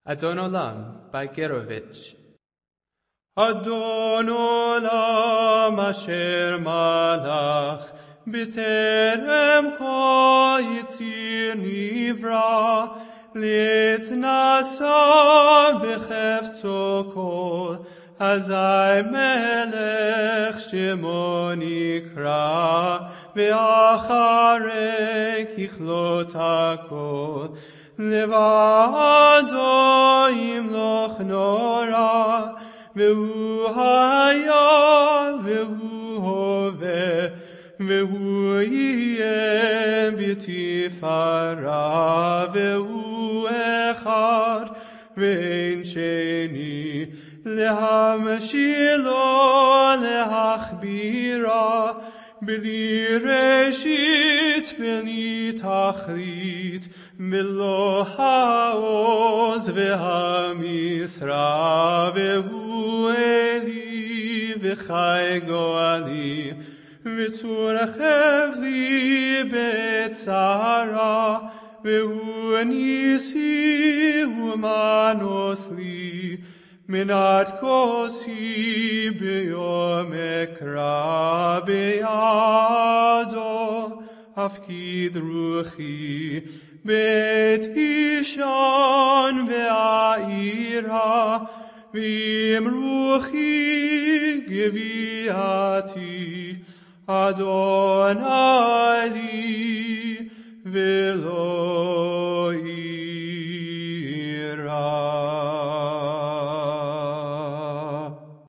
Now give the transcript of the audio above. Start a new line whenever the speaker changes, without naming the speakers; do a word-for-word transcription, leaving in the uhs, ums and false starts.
Adon Olam by Gerovich.
Adon Olam asher malach b'terem kol yitzir nivra litnasa b'chefzo kol Azai melech shemo nikra ve'acharei kichlot hakol Levado yimloch nora ve'hu haya ve'hu hove ve'hu yiyem b'tifara ve'hu echad ve'en sheni lehamshilo lehachbira b'li reshit b'li tachlit V'lo ha'oz v'ha'misra v'hu eli v'chai go'ali v'tzurchev li b'tzara v'hu nisi u'manos li minat kosi b'yom ekra b'yado afkid ruchi Bet Ishan ve'aira v'im ruchi geviati Adonai li v'lo